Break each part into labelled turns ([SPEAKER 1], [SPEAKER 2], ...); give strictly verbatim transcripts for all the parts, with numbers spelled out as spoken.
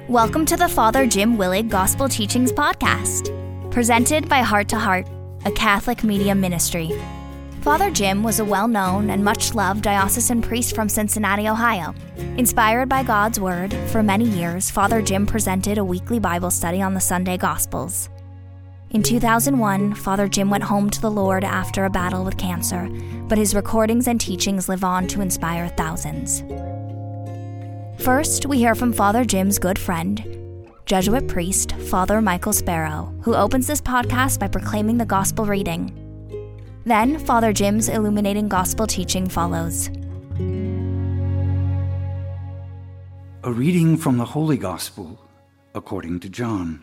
[SPEAKER 1] Welcome to the Father Jim Willig Gospel Teachings Podcast, presented by Heart to Heart, a Catholic media ministry. Father Jim was a well-known and much-loved diocesan priest from Cincinnati, Ohio. Inspired by God's Word, for many years, Father Jim presented a weekly Bible study on the Sunday Gospels. In two thousand one, Father Jim went home to the Lord after a battle with cancer, but his recordings and teachings live on to inspire thousands. First, we hear from Father Jim's good friend, Jesuit priest Father Michael Sparrow, who opens this podcast by proclaiming the Gospel reading. Then, Father Jim's illuminating Gospel teaching follows.
[SPEAKER 2] A reading from the Holy Gospel according to John.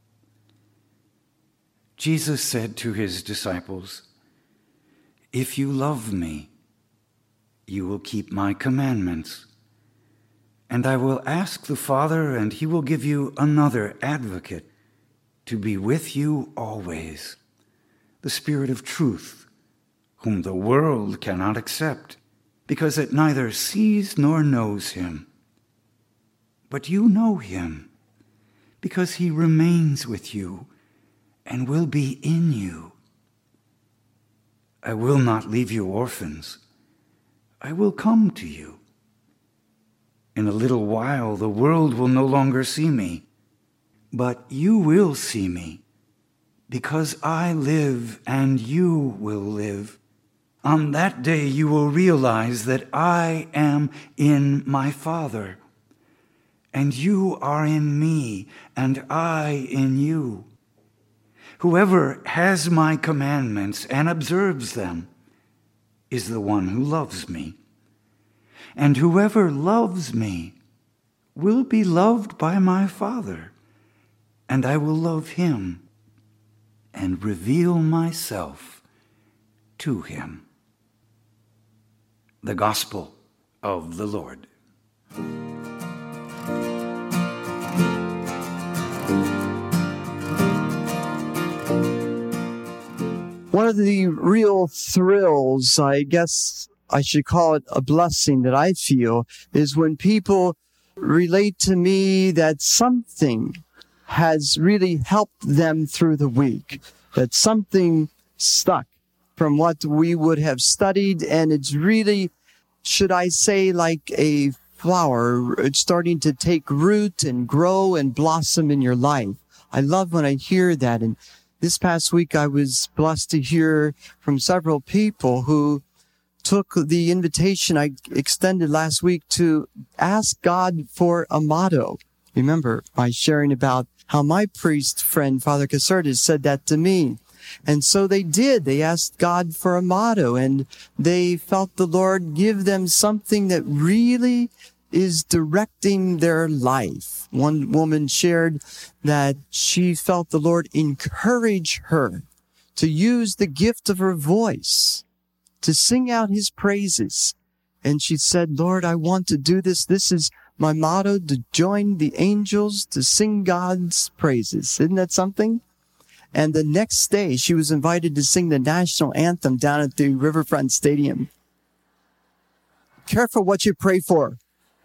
[SPEAKER 2] Jesus said to his disciples, "If you love me, you will keep my commandments. And I will ask the Father, and he will give you another advocate to be with you always, the Spirit of truth, whom the world cannot accept, because it neither sees nor knows him. But you know him, because he remains with you and will be in you. I will not leave you orphans. I will come to you. In a little while the world will no longer see me, but you will see me, because I live and you will live. On that day you will realize that I am in my Father, and you are in me, and I in you. Whoever has my commandments and observes them is the one who loves me. And whoever loves me will be loved by my Father, and I will love him and reveal myself to him." The Gospel of the Lord.
[SPEAKER 3] One of the real thrills, I guess I should call it a blessing that I feel, is when people relate to me that something has really helped them through the week, that something stuck from what we would have studied, and it's really, should I say, like a flower, it's starting to take root and grow and blossom in your life. I love when I hear that. And this past week, I was blessed to hear from several people who took the invitation I extended last week to ask God for a motto. Remember my sharing about how my priest friend, Father Caserta, said that to me. And so they did. They asked God for a motto, and they felt the Lord give them something that really is directing their life. One woman shared that she felt the Lord encourage her to use the gift of her voice to sing out his praises. And she said, "Lord, I want to do this. This is my motto, to join the angels to sing God's praises." Isn't that something? And the next day, she was invited to sing the national anthem down at the Riverfront Stadium. Careful what you pray for.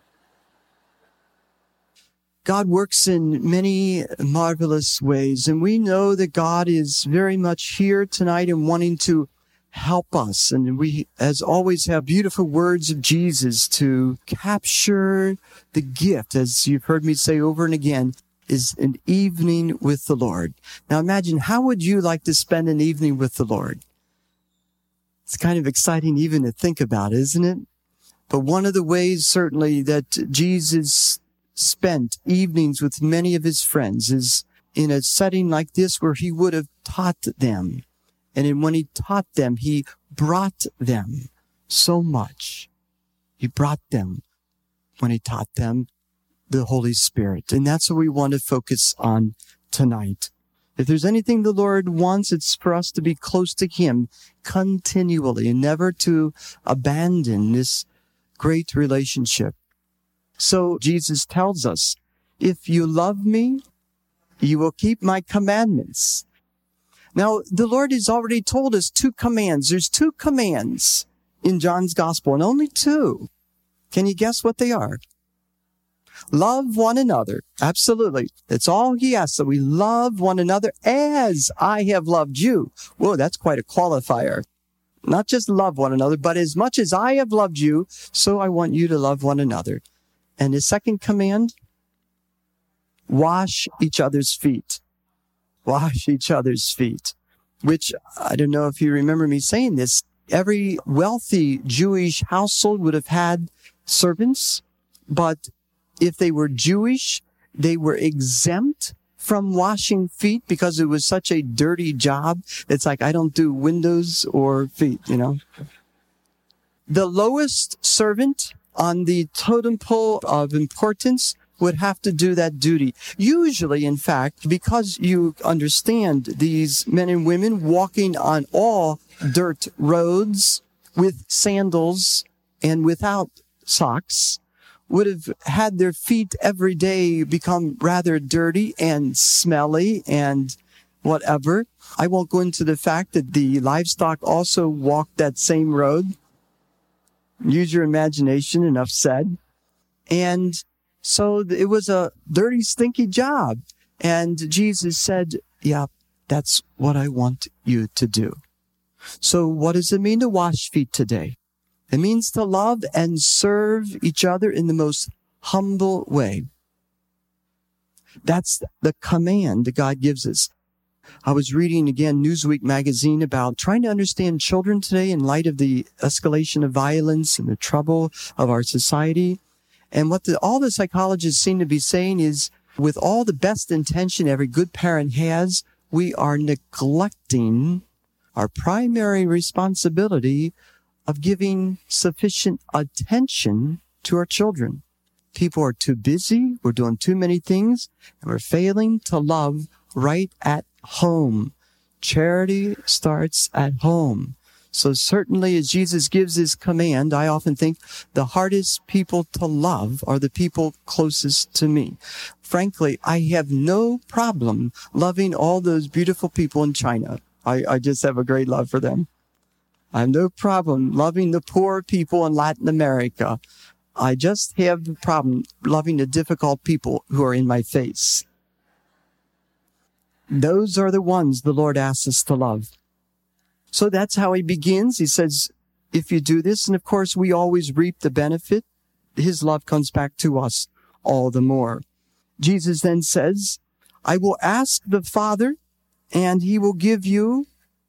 [SPEAKER 3] God works in many marvelous ways, and we know that God is very much here tonight and wanting to help us. And we, as always, have beautiful words of Jesus to capture the gift, as you've heard me say over and again, is an evening with the Lord. Now imagine, how would you like to spend an evening with the Lord? It's kind of exciting even to think about, isn't it? But one of the ways, certainly, that Jesus spent evenings with many of his friends is in a setting like this where he would have taught them. And when he taught them, he brought them so much. He brought them, when he taught them, the Holy Spirit. And that's what we want to focus on tonight. If there's anything the Lord wants, it's for us to be close to him continually and never to abandon this great relationship. So Jesus tells us, "If you love me, you will keep my commandments." Now, the Lord has already told us two commands. There's two commands in John's gospel, and only two. Can you guess what they are? Love one another. Absolutely. That's all he asks, that we love one another as I have loved you. Whoa, that's quite a qualifier. Not just love one another, but as much as I have loved you, so I want you to love one another. And his second command, wash each other's feet. Wash each other's feet. Which, I don't know if you remember me saying this, every wealthy Jewish household would have had servants, but if they were Jewish, they were exempt from washing feet because it was such a dirty job. It's like, I don't do windows or feet, you know. The lowest servant on the totem pole of importance would have to do that duty. Usually, in fact, because you understand these men and women walking on all dirt roads with sandals and without socks, would have had their feet every day become rather dirty and smelly and whatever. I won't go into the fact that the livestock also walked that same road. Use your imagination, enough said. And so it was a dirty, stinky job. And Jesus said, yeah, that's what I want you to do. So what does it mean to wash feet today? It means to love and serve each other in the most humble way. That's the command that God gives us. I was reading again Newsweek magazine about trying to understand children today in light of the escalation of violence and the trouble of our society. And what the, all the psychologists seem to be saying is, with all the best intention every good parent has, we are neglecting our primary responsibility of giving sufficient attention to our children. People are too busy, we're doing too many things, and we're failing to love right at home. Charity starts at home. So certainly as Jesus gives his command, I often think the hardest people to love are the people closest to me. Frankly, I have no problem loving all those beautiful people in China. I, I just have a great love for them. I have no problem loving the poor people in Latin America. I just have a problem loving the difficult people who are in my face. Those are the ones the Lord asks us to love. So that's how he begins. He says, if you do this, and of course we always reap the benefit, his love comes back to us all the more. Jesus then says, I will ask the Father, and he will give you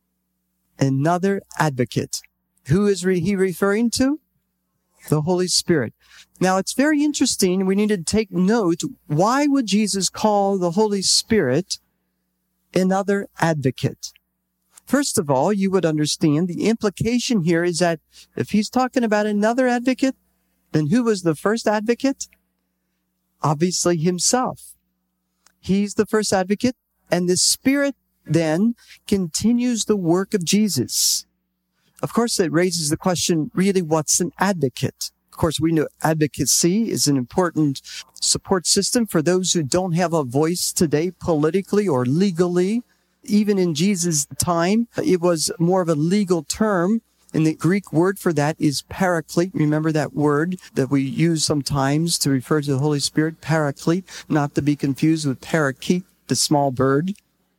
[SPEAKER 3] another advocate. Who is re- he referring to? The Holy Spirit. Now, it's very interesting. We need to take note. Why would Jesus call the Holy Spirit another advocate? First of all, you would understand the implication here is that if he's talking about another advocate, then who was the first advocate? Obviously himself. He's the first advocate, and the Spirit then continues the work of Jesus. Of course, it raises the question, really, what's an advocate? Of course, we know advocacy is an important support system for those who don't have a voice today politically or legally. Even in Jesus' time, it was more of a legal term. And the Greek word for that is paraclete. Remember that word that we use sometimes to refer to the Holy Spirit, paraclete, not to be confused with parakeet, the small bird.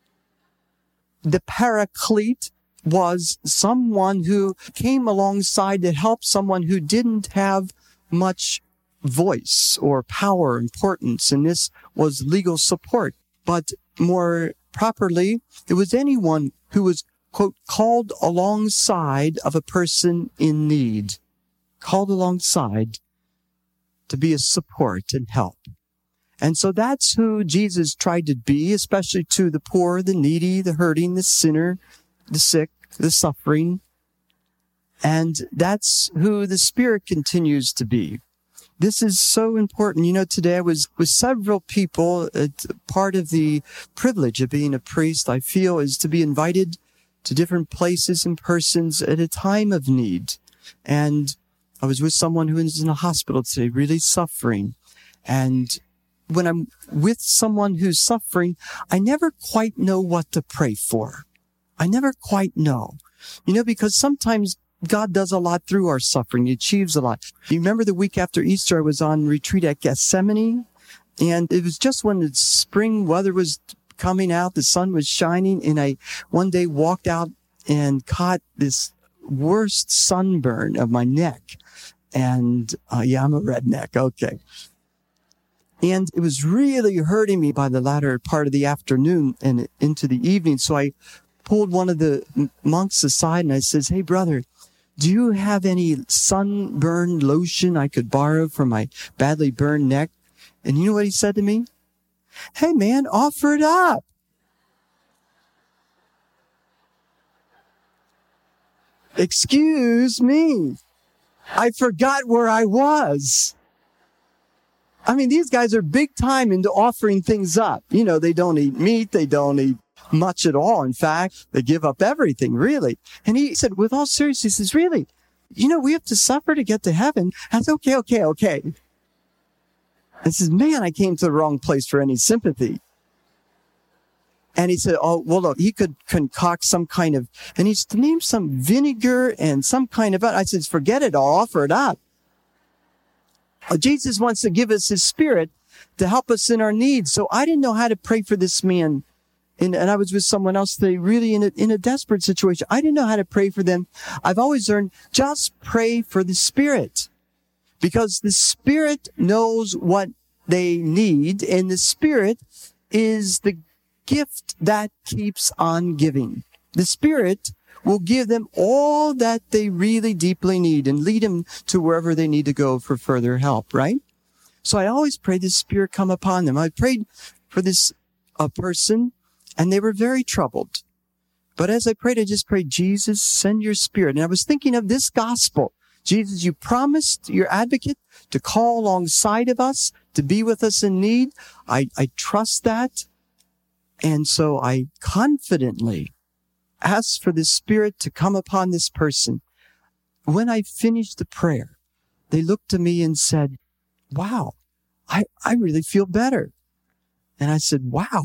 [SPEAKER 3] The paraclete was someone who came alongside to help someone who didn't have much voice or power, importance, and this was legal support. But more properly, it was anyone who was, quote, called alongside of a person in need, called alongside to be a support and help. And so that's who Jesus tried to be, especially to the poor, the needy, the hurting, the sinner, the sick, the suffering. And that's who the Spirit continues to be. This is so important. You know, today I was with several people. Uh, part of the privilege of being a priest, I feel, is to be invited to different places and persons at a time of need. And I was with someone who is in a hospital today, really suffering. And when I'm with someone who's suffering, I never quite know what to pray for. I never quite know. You know, because sometimes God does a lot through our suffering. He achieves a lot. You remember the week after Easter, I was on retreat at Gethsemane, And it was just when the spring weather was coming out, the sun was shining, and I one day walked out and caught this worst sunburn of my neck. And uh, yeah, I'm a redneck. Okay. And it was really hurting me by the latter part of the afternoon and into the evening. So I pulled one of the monks aside and I says, "Hey, brother, do you have any sunburn lotion I could borrow for my badly burned neck?" And you know what he said to me? "Hey, man, offer it up." Excuse me. I forgot where I was. I mean, these guys are big time into offering things up. You know, they don't eat meat. They don't eat much at all. In fact, they give up everything, really. And he said, with all seriousness, he says, "Really, you know, we have to suffer to get to heaven." I said, okay, okay, okay. I says, "Man, I came to the wrong place for any sympathy." And he said, "Oh, well, look, he could concoct some kind of," and he's named some vinegar and some kind of, I said, "Forget it, I'll offer it up." Jesus wants to give us his spirit to help us in our needs. So I didn't know how to pray for this man. And, and I was with someone else today, really in a, in a desperate situation. I didn't know how to pray for them. I've always learned, just pray for the Spirit, because the Spirit knows what they need. And the Spirit is the gift that keeps on giving. The Spirit will give them all that they really deeply need and lead them to wherever they need to go for further help, right? So I always pray the Spirit come upon them. I prayed for this uh, person, and they were very troubled. But as I prayed, I just prayed, "Jesus, send your Spirit." And I was thinking of this gospel. Jesus, you promised your advocate to call alongside of us, to be with us in need. I, I trust that. And so I confidently asked for the Spirit to come upon this person. When I finished the prayer, they looked to me and said, "Wow, I, I really feel better." And I said, "Wow,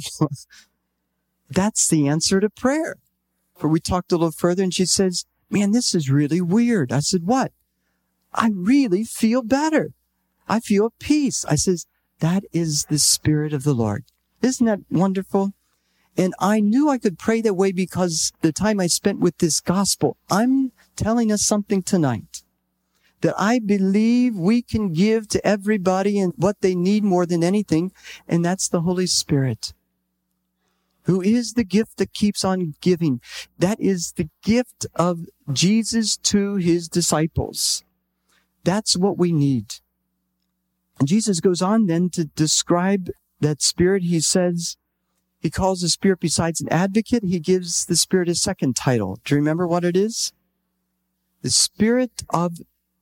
[SPEAKER 3] that's the answer to prayer." For we talked a little further and she says, "Man, this is really weird." I said, "What?" "I really feel better. I feel peace." I says, "That is the Spirit of the Lord." Isn't that wonderful? And I knew I could pray that way because the time I spent with this gospel. I'm telling us something tonight that I believe we can give to everybody and what they need more than anything, and that's the Holy Spirit, who is the gift that keeps on giving. That is the gift of Jesus to his disciples. That's what we need. And Jesus goes on then to describe that Spirit. He says, he calls the Spirit, besides an advocate, he gives the Spirit a second title. Do you remember what it is? The Spirit of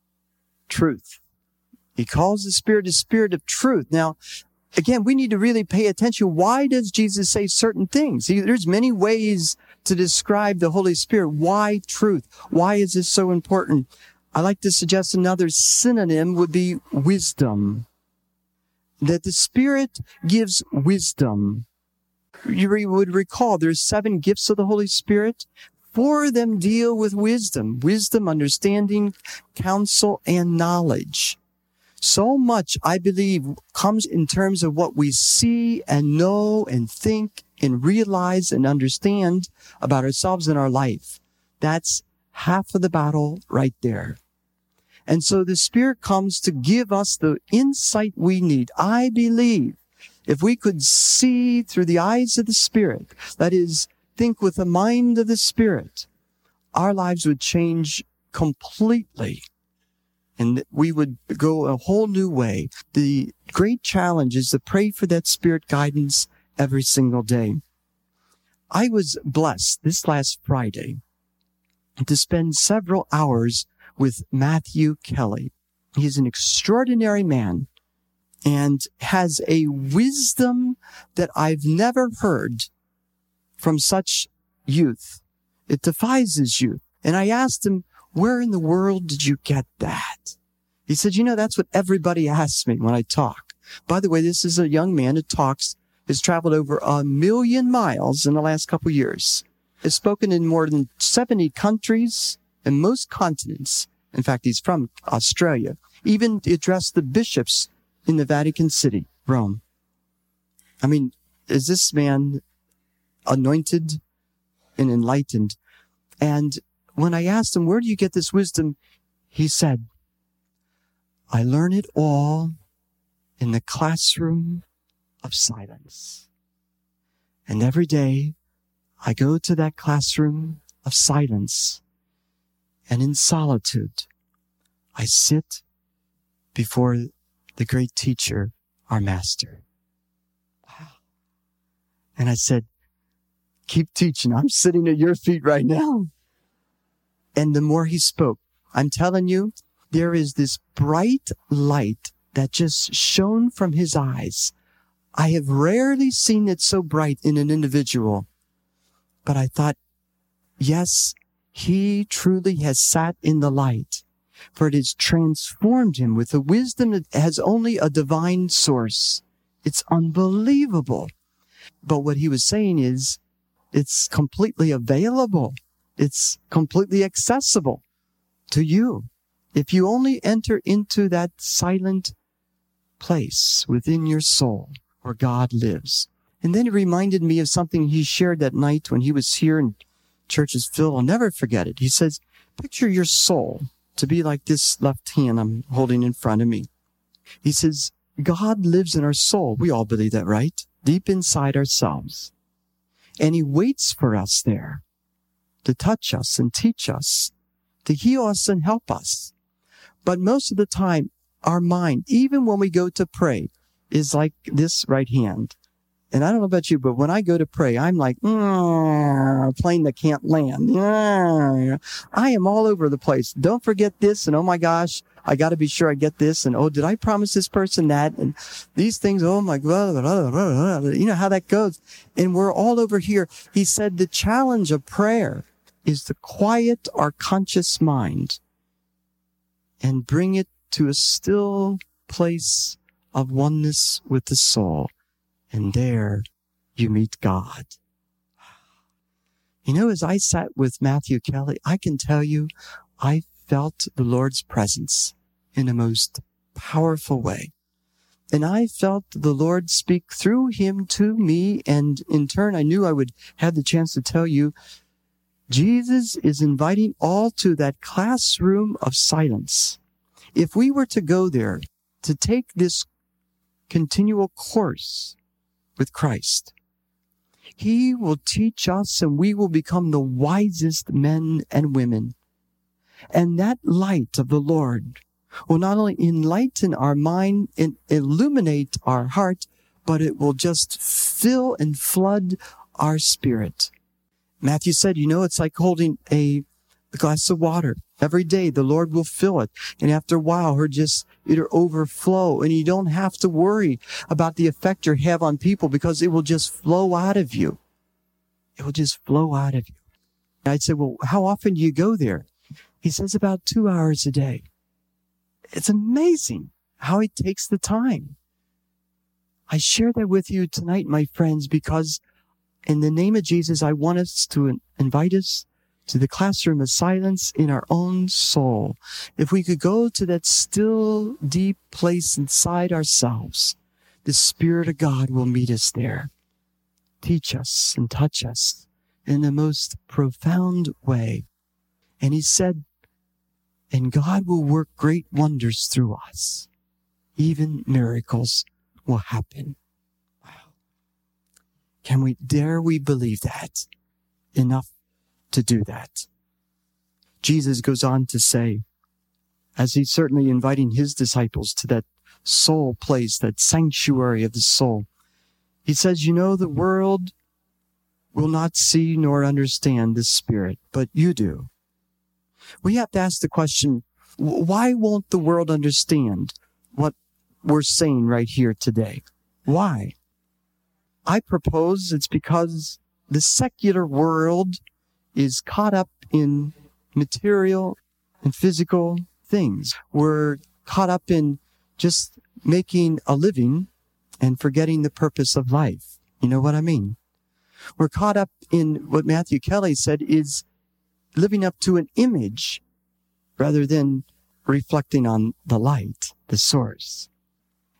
[SPEAKER 3] truth. He calls the Spirit a Spirit of truth. Now, again, we need to really pay attention. Why does Jesus say certain things? There's many ways to describe the Holy Spirit. Why truth? Why is this so important? I like to suggest another synonym would be wisdom. That the Spirit gives wisdom. You would recall there's seven gifts of the Holy Spirit. Four of them deal with wisdom. Wisdom, understanding, counsel, and knowledge. So much, I believe, comes in terms of what we see and know and think and realize and understand about ourselves and our life. That's half of the battle right there. And so the Spirit comes to give us the insight we need. I believe if we could see through the eyes of the Spirit, that is, think with the mind of the Spirit, our lives would change completely. And we would go a whole new way. The great challenge is to pray for that Spirit guidance every single day. I was blessed this last Friday to spend several hours with Matthew Kelly. He's an extraordinary man and has a wisdom that I've never heard from such youth. It defies his youth. And I asked him, where in the world did you get that? He said, you know, that's what everybody asks me when I talk. By the way, this is a young man who talks, has traveled over a million miles in the last couple of years, has spoken in more than seventy countries and most continents. In fact, he's from Australia. Even addressed the bishops in the Vatican City, Rome. I mean, is this man anointed and enlightened? And when I asked him, where do you get this wisdom? He said, I learn it all in the classroom of silence. And every day I go to that classroom of silence, and in solitude, I sit before the great teacher, our master. Wow. And I said, keep teaching. I'm sitting at your feet right now. And the more he spoke, I'm telling you, there is this bright light that just shone from his eyes. I have rarely seen it so bright in an individual. But I thought, yes, he truly has sat in the light, for it has transformed him with a wisdom that has only a divine source. It's unbelievable. But what he was saying is, it's completely available. It's completely accessible to you. If you only enter into that silent place within your soul where God lives. And then it reminded me of something he shared that night when he was here in Churchesville. I'll never forget it. He says, picture your soul to be like this left hand I'm holding in front of me. He says, God lives in our soul. We all believe that, right? Deep inside ourselves. And he waits for us there to touch us and teach us, to heal us and help us. But most of the time, our mind, even when we go to pray, is like this right hand. And I don't know about you, but when I go to pray, I'm like, mm, a plane that can't land. Mm. I am all over the place. Don't forget this. And oh my gosh, I got to be sure I get this. And oh, did I promise this person that? And these things, oh my God, you know how that goes. And we're all over here. He said the challenge of prayer is to quiet our conscious mind and bring it to a still place of oneness with the soul. And there you meet God. You know, as I sat with Matthew Kelly, I can tell you, I felt the Lord's presence in a most powerful way. And I felt the Lord speak through him to me. And in turn, I knew I would have the chance to tell you, Jesus is inviting all to that classroom of silence. If we were to go there to take this continual course with Christ, he will teach us and we will become the wisest men and women. And that light of the Lord will not only enlighten our mind and illuminate our heart, but it will just fill and flood our spirit. Matthew said, you know, it's like holding a, a glass of water. Every day the Lord will fill it. And after a while, her just, it'll overflow. And you don't have to worry about the effect you have on people because it will just flow out of you. It will just flow out of you. And I'd say, well, how often do you go there? He says about two hours a day. It's amazing how he takes the time. I share that with you tonight, my friends, because in the name of Jesus, I want us to invite us to the classroom of silence in our own soul. If we could go to that still, deep place inside ourselves, the Spirit of God will meet us there, teach us and touch us in the most profound way. And he said, and God will work great wonders through us. Even miracles will happen. Wow. Can we, dare we believe that? Enough to do that. Jesus goes on to say, as he's certainly inviting his disciples to that soul place, that sanctuary of the soul, he says, you know, the world will not see nor understand this Spirit, but you do. We have to ask the question, why won't the world understand what we're saying right here today? Why? I propose it's because the secular world is caught up in material and physical things. We're caught up in just making a living and forgetting the purpose of life. You know what I mean? We're caught up in what Matthew Kelly said is living up to an image rather than reflecting on the light, the source.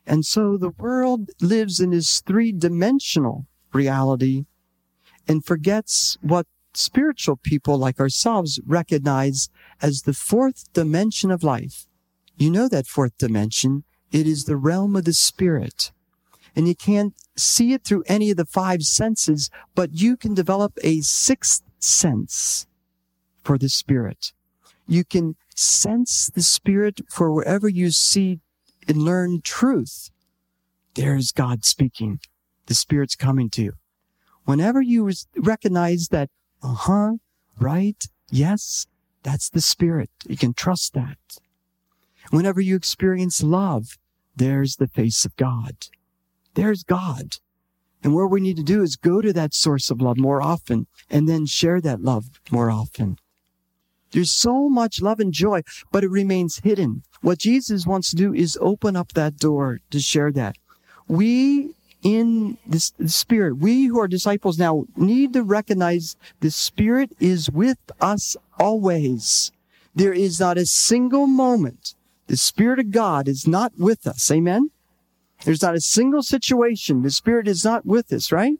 [SPEAKER 3] And so the world lives in this three-dimensional reality and forgets what spiritual people like ourselves recognize as the fourth dimension of life. You know that fourth dimension. It is the realm of the spirit. And you can't see it through any of the five senses, but you can develop a sixth sense for the spirit. You can sense the spirit for wherever you see and learn truth. There's God speaking. The spirit's coming to you. Whenever you recognize that, uh-huh, right, yes, that's the spirit. You can trust that. Whenever you experience love, there's the face of God. There's God. And what we need to do is go to that source of love more often and then share that love more often. There's so much love and joy, but it remains hidden. What Jesus wants to do is open up that door to share that. We in this, the Spirit, we who are disciples now need to recognize the Spirit is with us always. There is not a single moment the Spirit of God is not with us. Amen? There's not a single situation the Spirit is not with us, right?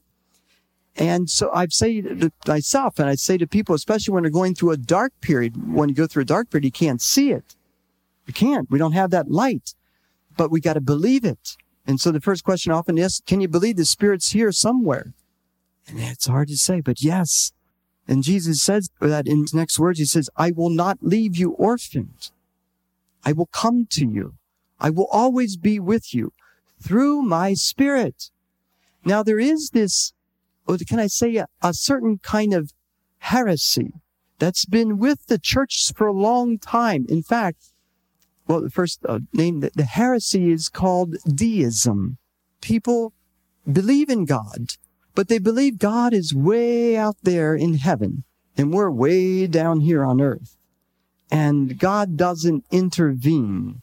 [SPEAKER 3] And so I say to myself, and I say to people, especially when they're going through a dark period, when you go through a dark period, you can't see it. You can't. We don't have that light, but we got to believe it. And so the first question often is, can you believe the Spirit's here somewhere? And it's hard to say, but yes. And Jesus says that in his next words, he says, I will not leave you orphaned. I will come to you. I will always be with you through my Spirit. Now there is this, or can I say a, a certain kind of heresy that's been with the church for a long time. In fact, well, the first uh, name, the, the heresy is called deism. People believe in God, but they believe God is way out there in heaven, and we're way down here on earth. And God doesn't intervene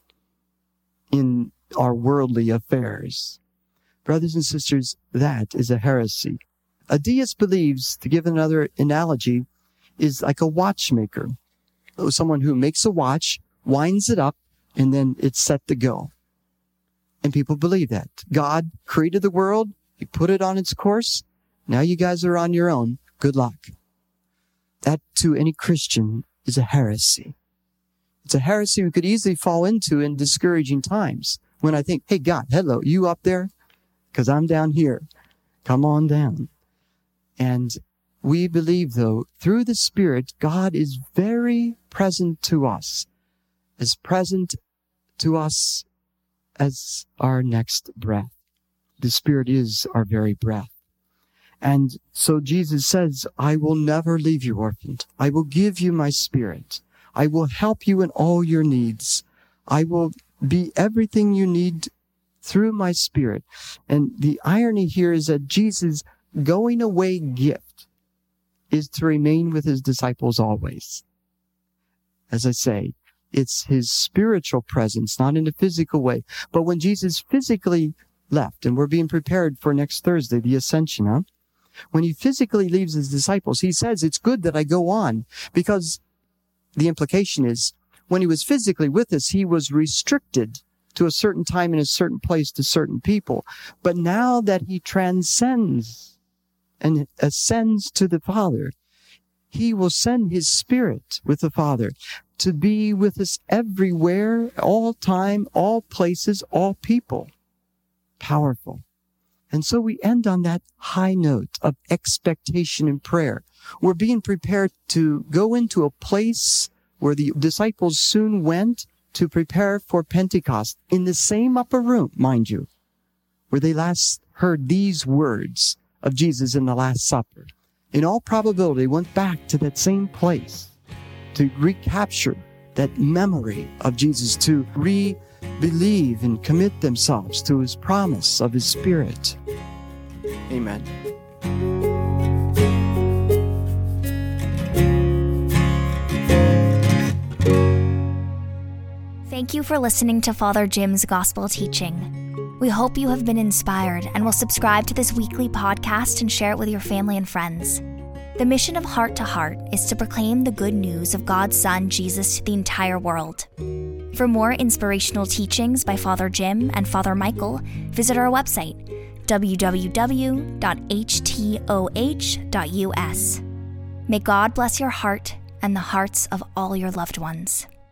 [SPEAKER 3] in our worldly affairs. Brothers and sisters, that is a heresy. A deist believes, to give another analogy, is like a watchmaker. Someone who makes a watch, winds it up, and then it's set to go. And people believe that. God created the world. He put it on its course. Now you guys are on your own. Good luck. That, to any Christian, is a heresy. It's a heresy we could easily fall into in discouraging times. When I think, hey, God, hello, you up there? Because I'm down here. Come on down. And we believe, though, through the Spirit, God is very present to us. As present to us as our next breath. The Spirit is our very breath. And so Jesus says, I will never leave you orphaned. I will give you my Spirit. I will help you in all your needs. I will be everything you need through my Spirit. And the irony here is that Jesus' going away gift is to remain with his disciples always. As I say, it's his spiritual presence, not in a physical way. But when Jesus physically left, and we're being prepared for next Thursday, the Ascension, huh? When he physically leaves his disciples, he says, it's good that I go on, because the implication is, when he was physically with us, he was restricted to a certain time in a certain place to certain people. But now that he transcends and ascends to the Father, he will send his Spirit with the Father to be with us everywhere, all time, all places, all people. Powerful. And so we end on that high note of expectation and prayer. We're being prepared to go into a place where the disciples soon went to prepare for Pentecost, in the same upper room, mind you, where they last heard these words of Jesus in the Last Supper. In all probability, went back to that same place to recapture that memory of Jesus, to re-believe and commit themselves to his promise of his Spirit. Amen.
[SPEAKER 1] Thank you for listening to Father Jim's gospel teaching. We hope you have been inspired and will subscribe to this weekly podcast and share it with your family and friends. The mission of Heart to Heart is to proclaim the good news of God's Son, Jesus, to the entire world. For more inspirational teachings by Father Jim and Father Michael, visit our website, w w w dot h t o h dot u s. May God bless your heart and the hearts of all your loved ones.